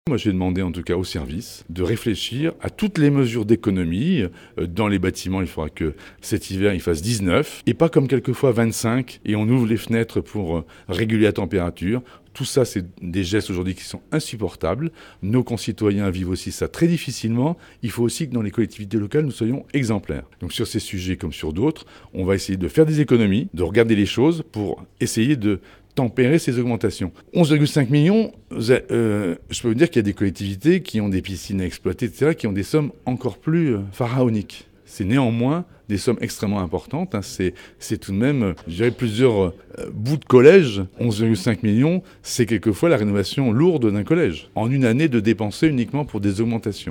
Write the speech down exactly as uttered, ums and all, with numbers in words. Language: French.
Moi, j'ai demandé en tout cas au service de réfléchir à toutes les mesures d'économie. Dans les bâtiments, il faudra que cet hiver, il fasse dix-neuf et pas comme quelquefois vingt-cinq et on ouvre les fenêtres pour réguler la température. Tout ça, c'est des gestes aujourd'hui qui sont insupportables. Nos concitoyens vivent aussi ça très difficilement. Il faut aussi que dans les collectivités locales, nous soyons exemplaires. Donc sur ces sujets comme sur d'autres, on va essayer de faire des économies, de regarder les choses pour essayer de tempérer ces augmentations. onze virgule cinq millions, euh, je peux vous dire qu'il y a des collectivités qui ont des piscines à exploiter, et cetera, qui ont des sommes encore plus pharaoniques. C'est néanmoins des sommes extrêmement importantes. Hein. C'est, c'est tout de même, je dirais, plusieurs euh, bouts de collège. onze virgule cinq millions, c'est quelquefois la rénovation lourde d'un collège. En une année de dépenser uniquement pour des augmentations.